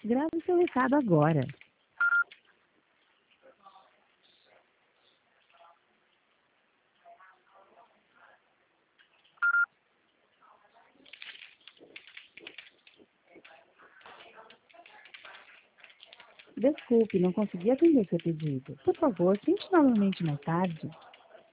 Grave seu recado agora. Desculpe, não consegui atender seu pedido. Por favor, tente novamente mais tarde.